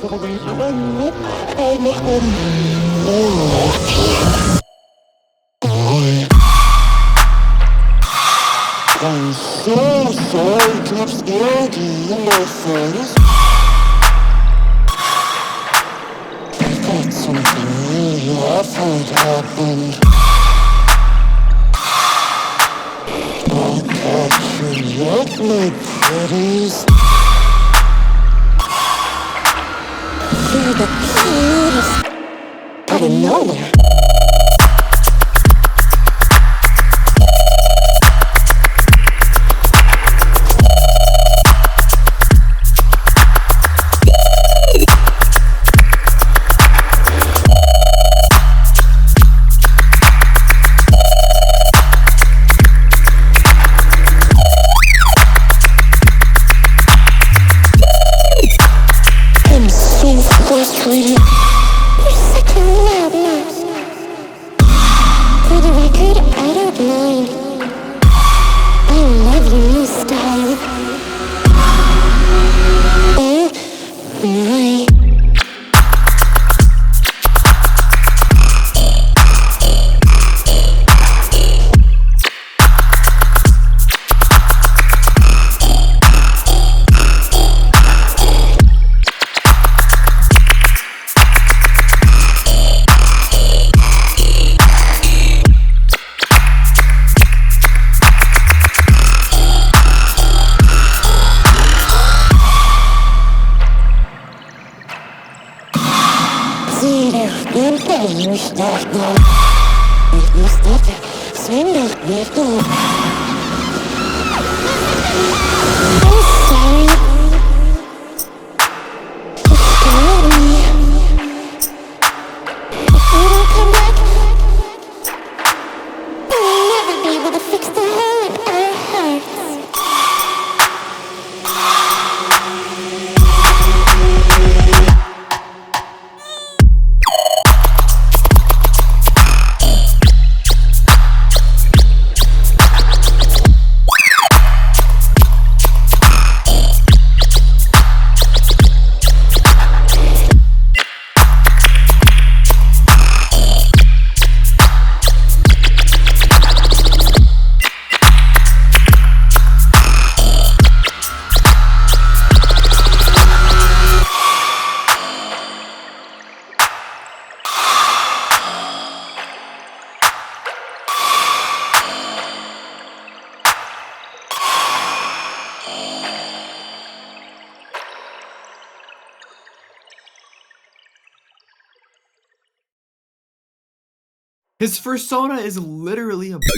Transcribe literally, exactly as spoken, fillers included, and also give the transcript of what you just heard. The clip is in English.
I'm so sorry, keep scared you, my friends. But something really awful happened. I'll catch you up, my pretties. You're the cutest out of nowhere. Frustrated. You're such a loud mouse. For the record, I don't mind. I love your new style. Oh my. Bien перемещаться. Вместе свинья нету. I'm sorry. You scared me. If you don't come back, we'll never be able to fix the hole in our hearts. His persona is literally a